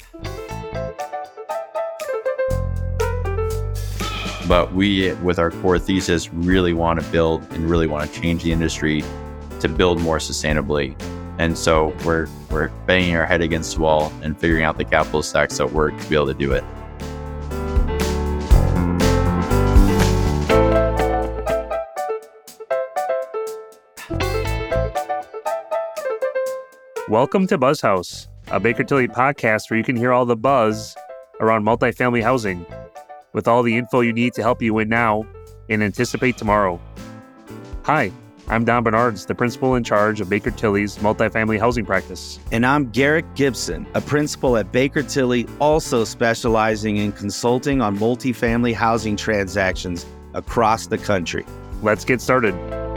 But we, with our core thesis, really want to build and really want to change the industry to build more sustainably. And so we're banging our head against the wall and figuring out the capital stacks that work to be able to do it. Welcome to Buzz House, a Baker Tilly podcast where you can hear all the buzz around multifamily housing, with all the info you need to help you win now and anticipate tomorrow. Hi, I'm Don Bernards, the principal in charge of Baker Tilly's multifamily housing practice. And I'm Garrick Gibson, a principal at Baker Tilly, also specializing in consulting on multifamily housing transactions across the country. Let's get started.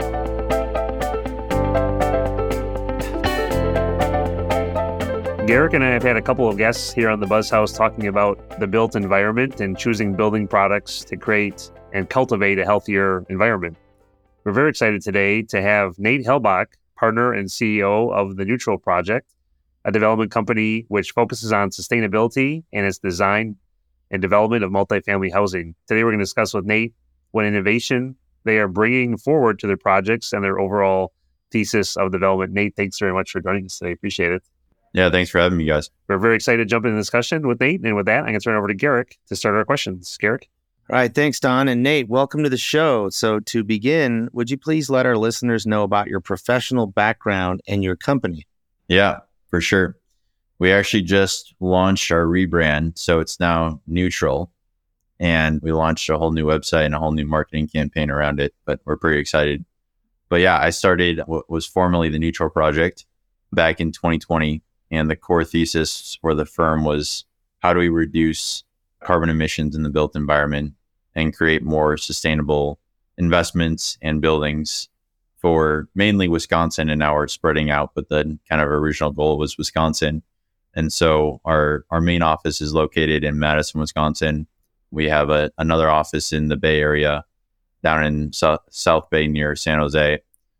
Garrick and I have had a couple of guests here on the Buzz House talking about the built environment and choosing building products to create and cultivate a healthier environment. We're very excited today to have Nate Helbach, partner and CEO of the Neutral Project, a development company which focuses on sustainability and its design and development of multifamily housing. Today, we're going to discuss with Nate what innovation they are bringing forward to their projects and their overall thesis of development. Nate, thanks very much for joining us today. Appreciate it. Yeah, thanks for having me, guys. We're very excited to jump into the discussion with Nate. And with that, I'm going to turn it over to Garrick to start our questions. Garrick? All right, thanks, Don. And Nate, welcome to the show. So to begin, would you please let our listeners know about your professional background and your company? Yeah, for sure. We actually just launched our rebrand, so it's now Neutral. And we launched a whole new website and a whole new marketing campaign around it, but we're pretty excited. But yeah, I started what was formerly the Neutral Project back in 2020. And the core thesis for the firm was, how do we reduce carbon emissions in the built environment and create more sustainable investments and buildings for mainly Wisconsin, and now we're spreading out, but the kind of original goal was Wisconsin. And so our main office is located in Madison, Wisconsin. We have another office in the Bay Area down in South Bay near San Jose.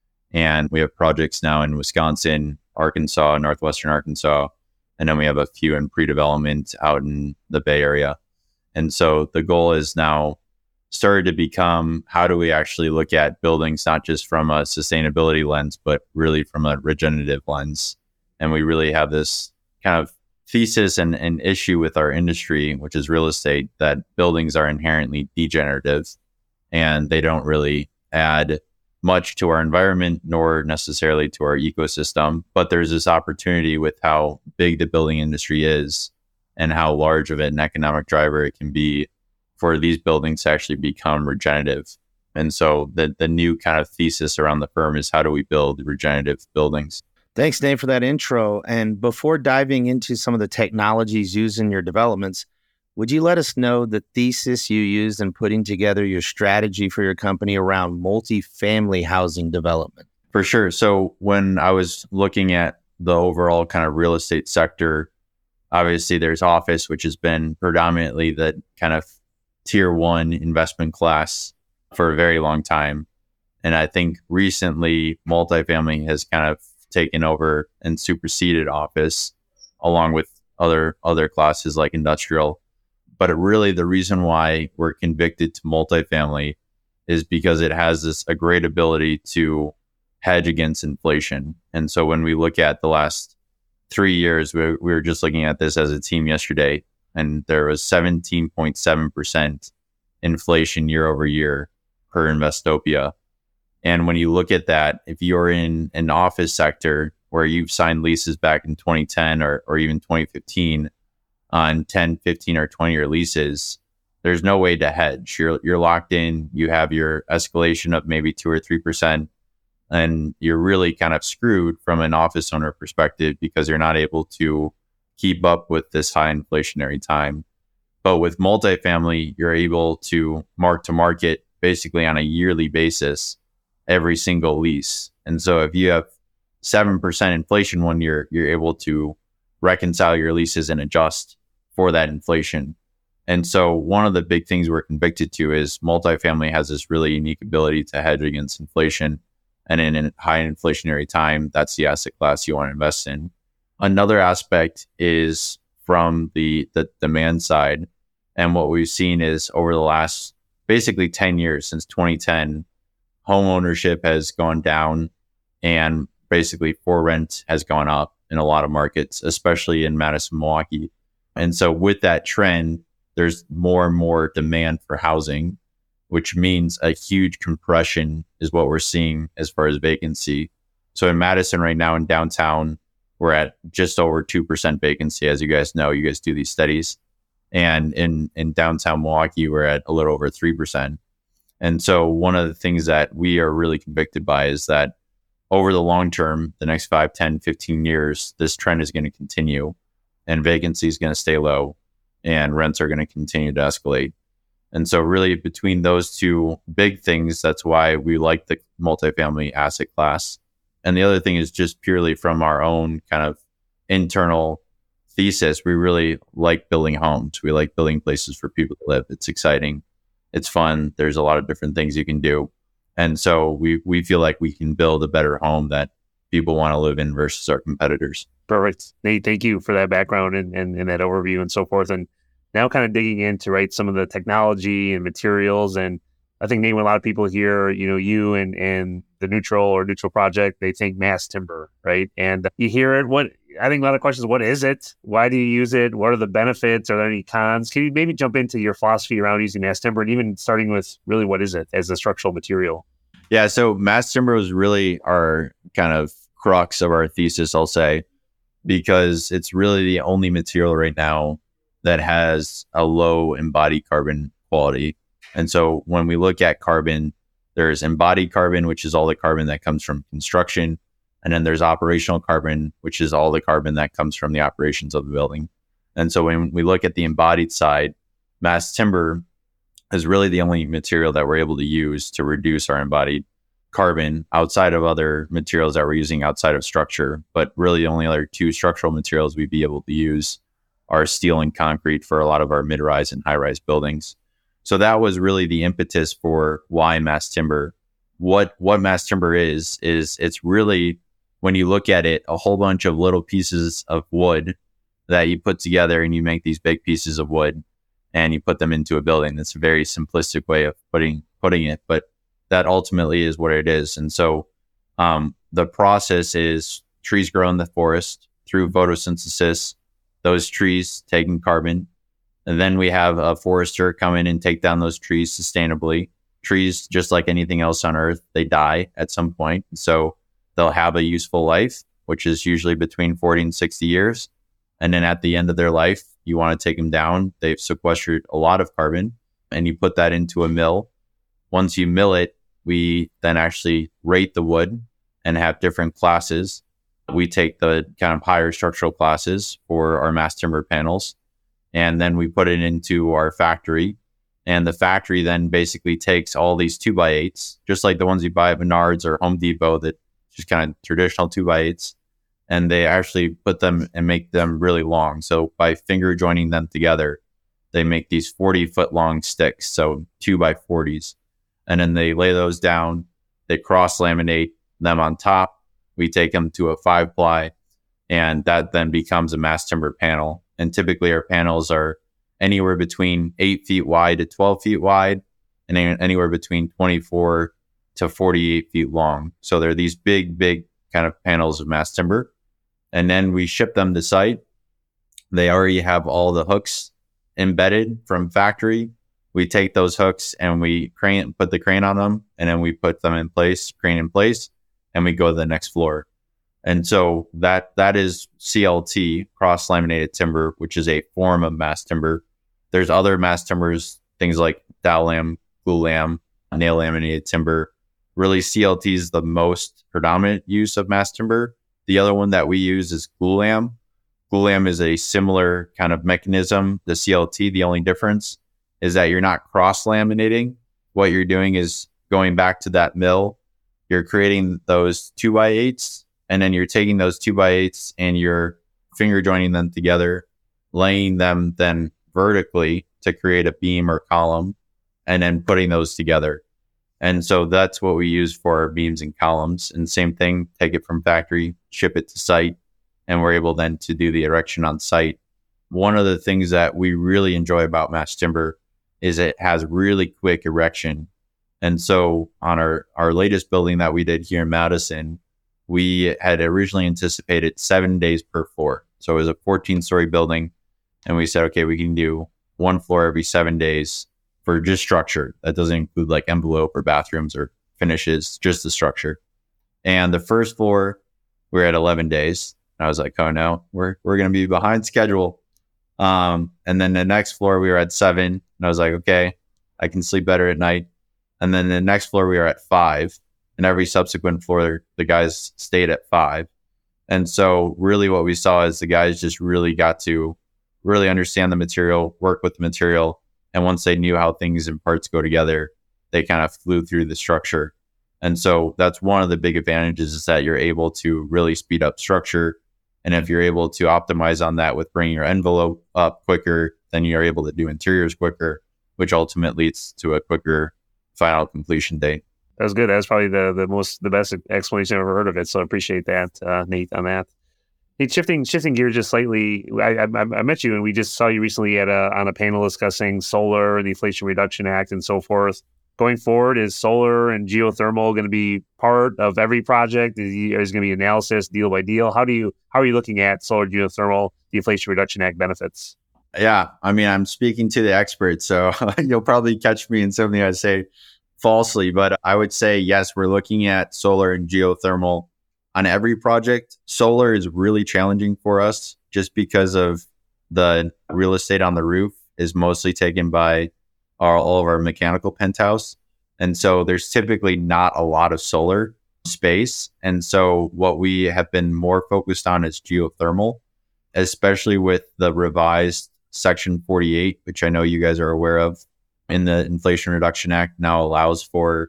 And we have projects now in Wisconsin, Arkansas, Northwestern Arkansas, and then we have a few in pre-development out in the Bay Area. And so the goal is now started to become, how do we actually look at buildings, not just from a sustainability lens, but really from a regenerative lens. And we really have this kind of thesis and issue with our industry, which is real estate, that buildings are inherently degenerative and they don't really add much to our environment, nor necessarily to our ecosystem. But there's this opportunity with how big the building industry is and how large of an economic driver it can be for these buildings to actually become regenerative. And so the new kind of thesis around the firm is, how do we build regenerative buildings? Thanks, Nate, for that intro. And before diving into some of the technologies used in your developments, would you let us know the thesis you used in putting together your strategy for your company around multifamily housing development? For sure. So when I was looking at the overall kind of real estate sector, obviously there's office, which has been predominantly the kind of tier one investment class for a very long time. And I think recently multifamily has kind of taken over and superseded office, along with other classes like industrial. But really, the reason why we're convicted to multifamily is because it has a great ability to hedge against inflation. And so when we look at the last 3 years, we were just looking at this as a team yesterday, and there was 17.7% inflation year over year per Investopia. And when you look at that, if you're in an office sector where you've signed leases back in 2010 or even 2015, on 10, 15, or 20-year leases, there's no way to hedge. You're locked in. You have your escalation of maybe 2 or 3%, and you're really kind of screwed from an office owner perspective because you're not able to keep up with this high inflationary time. But with multifamily, you're able to mark to market basically on a yearly basis every single lease. And so if you have 7% inflation one year, you're able to reconcile your leases and adjust for that inflation. And so one of the big things we're convicted to is multifamily has this really unique ability to hedge against inflation. And in a high inflationary time, that's the asset class you want to invest in. Another aspect is from the demand side. And what we've seen is over the last basically 10 years, since 2010, home ownership has gone down and basically for rent has gone up in a lot of markets, especially in Madison, Milwaukee. And so with that trend, there's more and more demand for housing, which means a huge compression is what we're seeing as far as vacancy. So in Madison right now in downtown, we're at just over 2% vacancy. As you guys know, you guys do these studies. And in downtown Milwaukee, we're at a little over 3%. And so one of the things that we are really convicted by is that over the long term, the next 5, 10, 15 years, this trend is going to continue and vacancy is going to stay low and rents are going to continue to escalate. And so really between those two big things, that's why we like the multifamily asset class. And the other thing is just purely from our own kind of internal thesis, we really like building homes. We like building places for people to live. It's exciting. It's fun. There's a lot of different things you can do. And so we feel like we can build a better home that people want to live in versus our competitors. Perfect. Nate, thank you for that background and that overview and so forth. And now kind of digging into some of the technology and materials. And I think, Nate, when a lot of people hear, you and the Neutral Project, they think mass timber, right? And you hear it. I think a lot of questions, what is it? Why do you use it? What are the benefits? Are there any cons? Can you maybe jump into your philosophy around using mass timber and even starting with really what is it as a structural material? Yeah, so mass timber was really our kind of crux of our thesis, I'll say, because it's really the only material right now that has a low embodied carbon quality. And so when we look at carbon, there's embodied carbon, which is all the carbon that comes from construction. And then there's operational carbon, which is all the carbon that comes from the operations of the building. And so when we look at the embodied side, mass timber is really the only material that we're able to use to reduce our embodied carbon outside of other materials that we're using outside of structure. But really the only other two structural materials we'd be able to use are steel and concrete for a lot of our mid-rise and high-rise buildings. So that was really the impetus for why mass timber. What mass timber is it's really, when you look at it, a whole bunch of little pieces of wood that you put together and you make these big pieces of wood and you put them into a building. That's a very simplistic way of putting it, but that ultimately is what it is. And so the process is trees grow in the forest through photosynthesis, those trees taking carbon. And then we have a forester come in and take down those trees sustainably. Trees, just like anything else on earth, they die at some point. So they'll have a useful life, which is usually between 40 and 60 years. And then at the end of their life, you want to take them down. They've sequestered a lot of carbon and you put that into a mill. Once you mill it, we then actually rate the wood and have different classes. We take the kind of higher structural classes for our mass timber panels, and then we put it into our factory. And the factory then basically takes all these 2x8s, just like the ones you buy at Menards or Home Depot, that just kind of traditional 2x8s. And they actually put them and make them really long. So by finger joining them together, they make these 40-foot long sticks, so 2x40s. And then they lay those down, they cross laminate them on top. We take them to a 5-ply, and that then becomes a mass timber panel. And typically our panels are anywhere between 8 feet wide to 12 feet wide, and anywhere between 24 to 48 feet long. So they're these big kind of panels of mass timber. And then we ship them to site. They already have all the hooks embedded from factory. We take those hooks and we put the crane on them, and then we put them in place, crane in place, and we go to the next floor. And so that is CLT, cross laminated timber, which is a form of mass timber. There's other mass timbers, things like Dowlam, Glulam, nail laminated timber. Really, CLT is the most predominant use of mass timber. The other one that we use is Glulam. Glulam is a similar kind of mechanism to CLT. The only difference is that you're not cross laminating. What you're doing is going back to that mill. You're creating those 2x8s, and then you're taking those 2x8s and you're finger joining them together, laying them then vertically to create a beam or column, and then putting those together. And so that's what we use for our beams and columns. And same thing, take it from factory, ship it to site, and we're able then to do the erection on site one of the things that we really enjoy about mass timber is it has really quick erection. And so on our latest building that we did here in Madison, we had originally anticipated 7 days per floor. So it was a 14-story building. And we said, okay, we can do one floor every 7 days for just structure. That doesn't include like envelope or bathrooms or finishes, just the structure. And the first floor, we're at 11 days. I was like, oh no, we're going to be behind schedule. And then the next floor, we were at 7. And I was like, okay, I can sleep better at night. And then the next floor, we were at 5. And every subsequent floor, the guys stayed at 5. And so really what we saw is the guys just really got to really understand the material, work with the material. And once they knew how things and parts go together, they kind of flew through the structure. And so that's one of the big advantages, is that you're able to really speed up structure. And if you're able to optimize on that with bringing your envelope up quicker, then you're able to do interiors quicker, which ultimately leads to a quicker final completion date. That was good. That's probably the best explanation I've ever heard of it. So I appreciate that, Nate, on that. Hey, shifting gears just slightly, I met you and we just saw you recently on a panel discussing solar and the Inflation Reduction Act and so forth. Going forward, is solar and geothermal going to be part of every project? Is going to be analysis deal by deal? How are you looking at solar, geothermal, the Inflation Reduction Act benefits? Yeah, I mean, I'm speaking to the experts, so you'll probably catch me in something I say falsely, but I would say, yes, we're looking at solar and geothermal on every project. Solar is really challenging for us just because of the real estate on the roof is mostly taken by all of our mechanical penthouse. And so there's typically not a lot of solar space. And so what we have been more focused on is geothermal, especially with the revised Section 48, which I know you guys are aware of, in the Inflation Reduction Act now allows for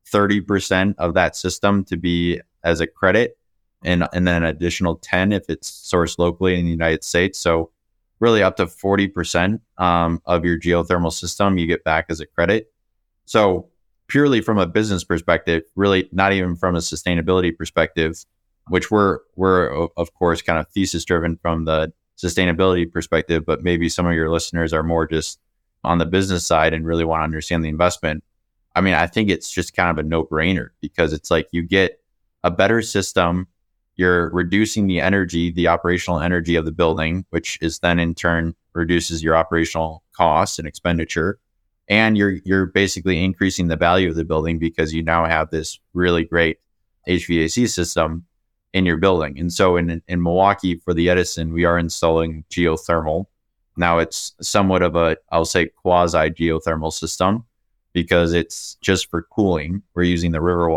30% of that system to be as a credit and then an additional 10 if it's sourced locally in the United States. So really up to 40% of your geothermal system you get back as a credit. So purely from a business perspective, really not even from a sustainability perspective, which we're of course kind of thesis driven from the sustainability perspective, but maybe some of your listeners are more just on the business side and really want to understand the investment. I mean, I think it's just kind of a no-brainer because it's like you get a better system, you're reducing the energy, the operational energy of the building, which is then in turn reduces your operational costs and expenditure. And you're basically increasing the value of the building because you now have this really great HVAC system in your building. And so in Milwaukee for the Edison, we are installing geothermal. Now it's somewhat of a, I'll say, quasi geothermal system because it's just for cooling. We're using the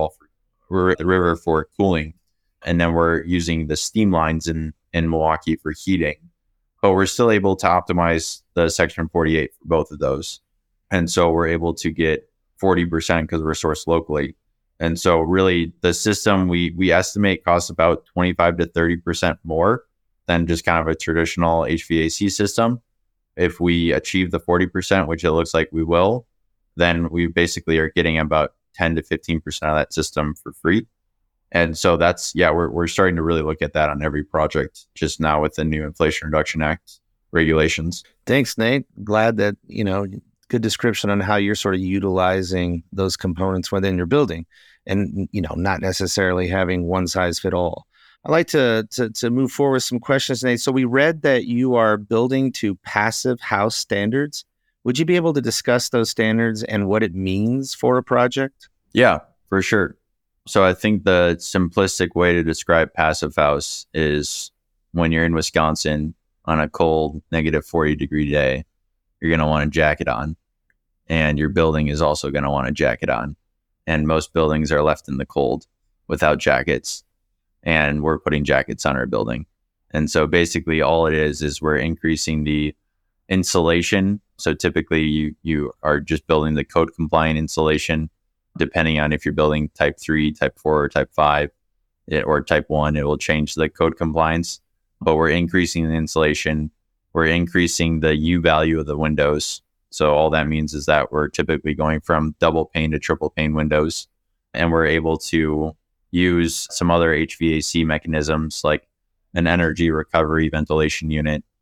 river for cooling. And then we're using the steam lines in Milwaukee for heating. But we're still able to optimize the Section 48 for both of those. And so we're able to get 40% because we're sourced locally. And so really the system we estimate costs about 25 to 30% more than just kind of a traditional HVAC system. If we achieve the 40%, which it looks like we will, then we basically are getting about 10 to 15% of that system for free. And so we're starting to really look at that on every project just now with the new Inflation Reduction Act regulations. Thanks, Nate. Glad that, good description on how you're sort of utilizing those components within your building and, not necessarily having one size fit all. I'd like to move forward with some questions, Nate. So we read that you are building to passive house standards. Would you be able to discuss those standards and what it means for a project? Yeah, for sure. So I think the simplistic way to describe passive house is when you're in Wisconsin on a cold negative 40 degree day, you're going to want a jacket on, and your building is also going to want a jacket on. And most buildings are left in the cold without jackets, and we're putting jackets on our building. And so basically all it is we're increasing the insulation. So typically you are just building the code compliant insulation, depending on if you're building type 3, type 4, or type 5, or type 1, it will change the code compliance. But we're increasing the insulation. We're increasing the U value of the windows. So all that means is that we're typically going from double pane to triple pane windows. And we're able to use some other HVAC mechanisms like an energy recovery ventilation unit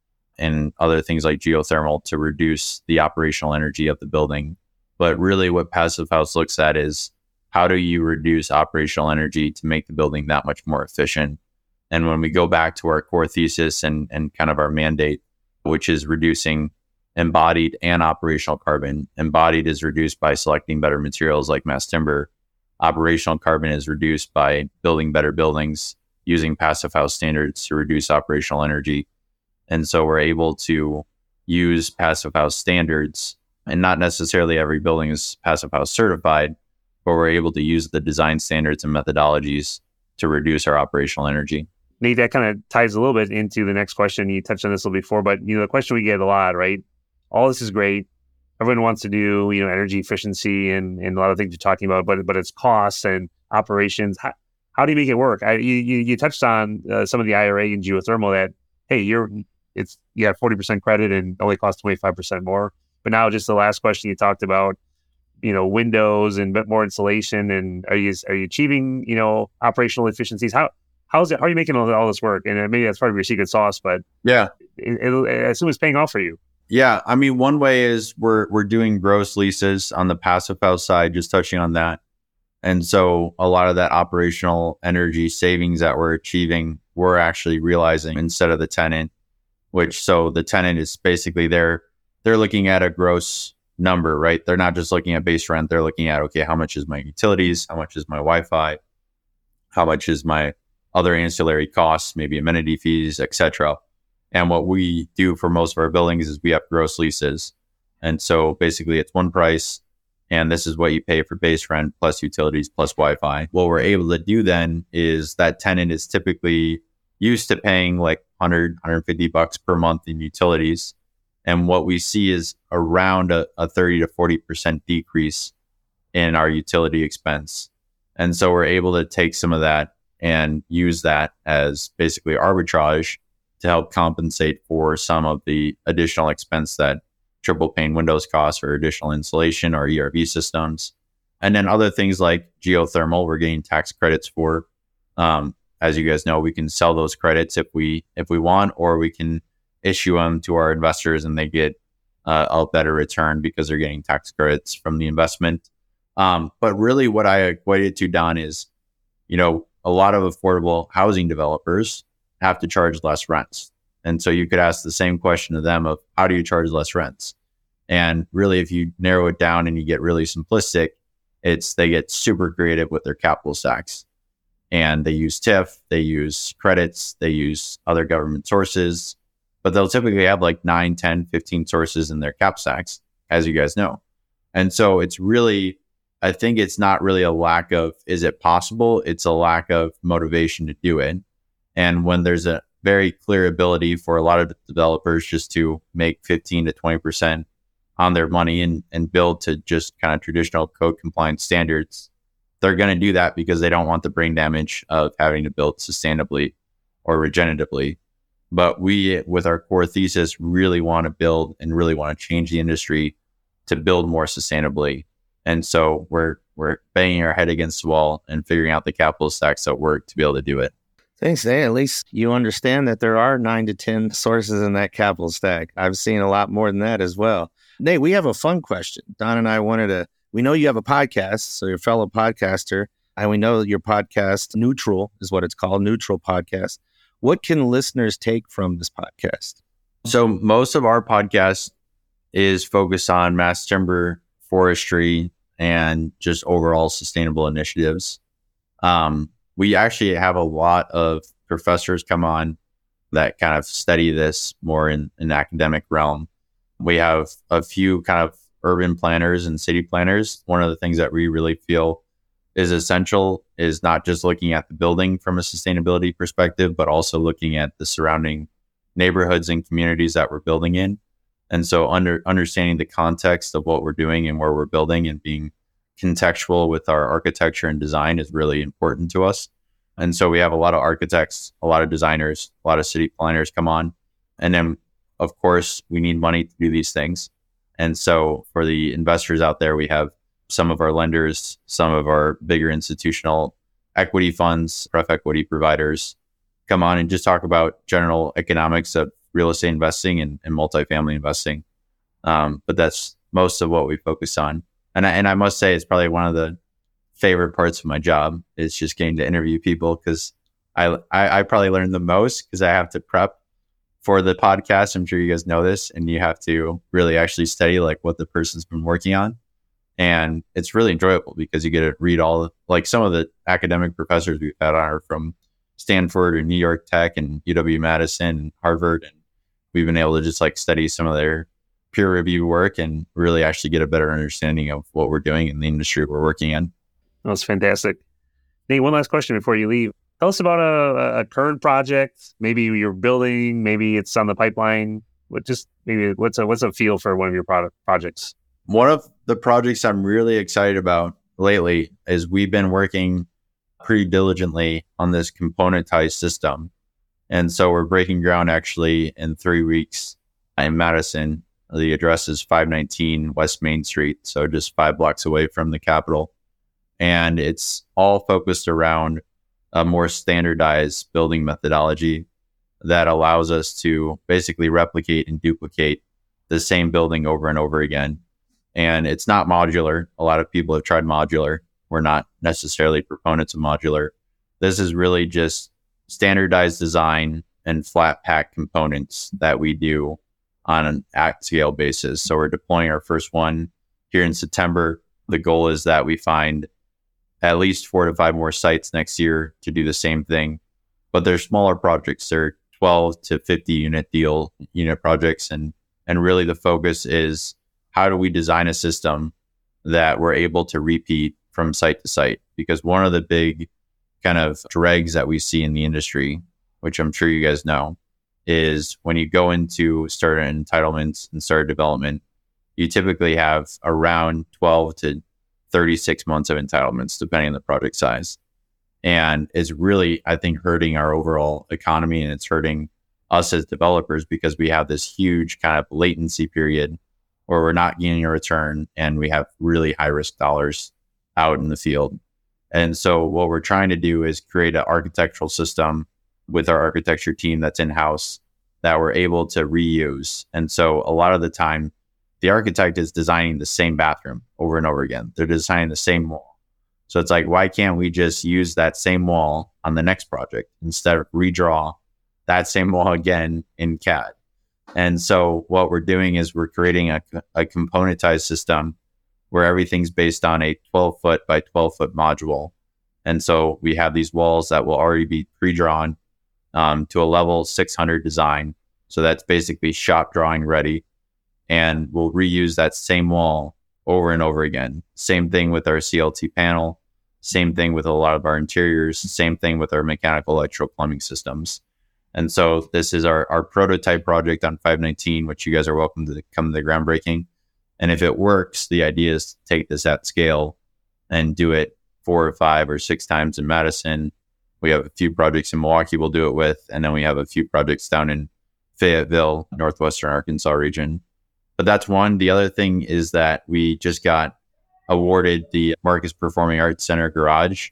and other things like geothermal to reduce the operational energy of the building. But really what Passive House looks at is how do you reduce operational energy to make the building that much more efficient? And when we go back to our core thesis and kind of our mandate, which is reducing embodied and operational carbon. Embodied is reduced by selecting better materials like mass timber. Operational carbon is reduced by building better buildings using Passive House standards to reduce operational energy. And so we're able to use Passive House standards, and not necessarily every building is Passive House certified, but we're able to use the design standards and methodologies to reduce our operational energy. Nate, that kind of ties a little bit into the next question. You touched on this a little before, but the question we get a lot, right? All this is great. Everyone wants to do, energy efficiency and a lot of things you're talking about, but it's costs and operations. How do you make it work? You touched on some of the IRA and geothermal that, hey, you have 40% credit and only costs 25% more. But now just the last question you talked about, windows and a bit more insulation, and are you achieving, operational efficiencies? How are you making all this work? And maybe that's part of your secret sauce, but yeah, I assume it's paying off for you. Yeah, I mean, one way is we're doing gross leases on the Passive House side, just touching on that. And so a lot of that operational energy savings that we're achieving, we're actually realizing instead of the tenant, so the tenant is basically they're looking at a gross number, right? They're not just looking at base rent. They're looking at, okay, how much is my utilities? How much is my Wi-Fi? How much is my other ancillary costs, maybe amenity fees, etc. And what we do for most of our buildings is we have gross leases. And so basically it's one price, and this is what you pay for base rent plus utilities plus Wi-Fi. What we're able to do then is that tenant is typically used to paying like $100, $150 per month in utilities. And what we see is around a 30 to 40% decrease in our utility expense. And so we're able to take some of that and use that as basically arbitrage to help compensate for some of the additional expense that triple pane windows cost or additional insulation or ERV systems. And then other things like geothermal, we're getting tax credits for. As you guys know, we can sell those credits if we want, or we can issue them to our investors and they get a better return because they're getting tax credits from the investment. But really what I equate it to, Don, is, a lot of affordable housing developers have to charge less rents. And so you could ask the same question to them of how do you charge less rents? And really, if you narrow it down and you get really simplistic, they get super creative with their capital stacks. And they use TIF, they use credits, they use other government sources, but they'll typically have like 9, 10, 15 sources in their cap stacks, as you guys know. And so it's really, I think it's not really a lack of, is it possible? It's a lack of motivation to do it. And when there's a very clear ability for a lot of developers just to make 15 to 20% on their money and build to just kind of traditional code compliance standards, they're going to do that because they don't want the brain damage of having to build sustainably or regeneratively. But we, with our core thesis, really want to build and really want to change the industry to build more sustainably. And so we're banging our head against the wall and figuring out the capital stacks that work to be able to do it. Thanks, Nate. At least you understand that there are 9 to 10 sources in that capital stack. I've seen a lot more than that as well. Nate, we have a fun question. Don and I we know you have a podcast, so you're a fellow podcaster, and we know your podcast, Neutral, is what it's called, Neutral Podcast. What can listeners take from this podcast? So most of our podcast is focused on mass timber, forestry, and just overall sustainable initiatives. We actually have a lot of professors come on that kind of study this more in an academic realm. We have a few kind of urban planners and city planners. One of the things that we really feel is essential is not just looking at the building from a sustainability perspective, but also looking at the surrounding neighborhoods and communities that we're building in. And so understanding the context of what we're doing and where we're building and being contextual with our architecture and design is really important to us. And so we have a lot of architects, a lot of designers, a lot of city planners come on. And then, of course, we need money to do these things. And so for the investors out there, we have some of our lenders, some of our bigger institutional equity funds, pref equity providers come on and just talk about general economics of real estate investing and multifamily investing. But that's most of what we focus on. And I must say it's probably one of the favorite parts of my job is just getting to interview people, because I probably learn the most because I have to prep for the podcast. I'm sure you guys know this, and you have to really actually study like what the person's been working on. And it's really enjoyable because you get to read like some of the academic professors we've had are from Stanford or New York Tech and UW-Madison and Harvard. And we've been able to just like study some of their peer review work and really actually get a better understanding of what we're doing in the industry we're working in. That's fantastic. Nate, one last question before you leave. Tell us about a current project. Maybe you're building, maybe it's on the pipeline. What's a feel for one of your projects? One of the projects I'm really excited about lately is we've been working pretty diligently on this componentized system. And so we're breaking ground actually in 3 weeks in Madison. The address is 519 West Main Street, so just 5 blocks away from the Capitol. And it's all focused around a more standardized building methodology that allows us to basically replicate and duplicate the same building over and over again. And it's not modular. A lot of people have tried modular. We're not necessarily proponents of modular. This is really just standardized design and flat pack components that we do on an at scale basis. So we're deploying our first one here in September. The goal is that we find at least 4 to 5 more sites next year to do the same thing. But they're smaller projects. They're 12 to 50 unit projects. And really the focus is, how do we design a system that we're able to repeat from site to site? Because one of the big kind of dregs that we see in the industry, which I'm sure you guys know, is when you go into start entitlements and start development, you typically have around 12 to 36 months of entitlements, depending on the project size. And it's really, I think, hurting our overall economy, and it's hurting us as developers because we have this huge kind of latency period where we're not getting a return and we have really high risk dollars out in the field. And so what we're trying to do is create an architectural system with our architecture team that's in-house that we're able to reuse. And so a lot of the time, the architect is designing the same bathroom over and over again. They're designing the same wall. So it's like, why can't we just use that same wall on the next project instead of redraw that same wall again in CAD? And so what we're doing is we're creating a componentized system where everything's based on a 12-foot by 12-foot module. And so we have these walls that will already be pre-drawn to a level 600 design. So that's basically shop drawing ready. And we'll reuse that same wall over and over again. Same thing with our CLT panel. Same thing with a lot of our interiors. Same thing with our mechanical, electrical, plumbing systems. And so this is our prototype project on 519, which you guys are welcome to come to the groundbreaking. And if it works, the idea is to take this at scale and do it 4 or 5 or 6 times in Madison. We have a few projects in Milwaukee we'll do it with. And then we have a few projects down in Fayetteville, Northwestern Arkansas region. But that's one. The other thing is that we just got awarded the Marcus Performing Arts Center garage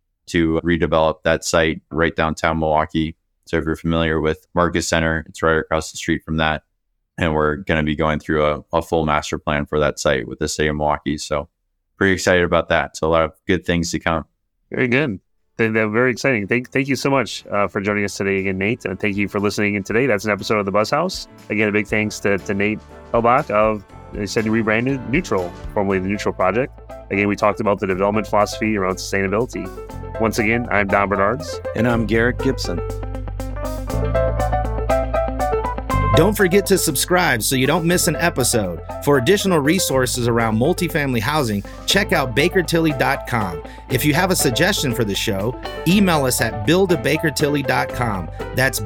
to redevelop that site right downtown Milwaukee. So if you're familiar with Marcus Center, it's right across the street from that. And we're going to be going through a full master plan for that site with the city of Milwaukee. So pretty excited about that. So a lot of good things to come. Very good. They're very exciting. Thank you so much for joining us today again, Nate. And thank you for listening in today. That's an episode of The Buzz House. Again, a big thanks to Nate Hellbach of, they said, rebranded Neutral, formerly the Neutral Project. Again, we talked about the development philosophy around sustainability. Once again, I'm Don Bernards. And I'm Garrett Gibson. Don't forget to subscribe so you don't miss an episode. For additional resources around multifamily housing, check out bakertilly.com. If you have a suggestion for the show, email us at build@bakertilly.com. That's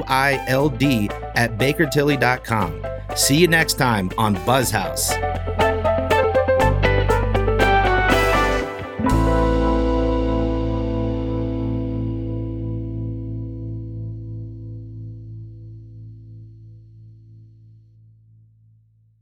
BUILD @bakertilly.com. See you next time on Buzz House.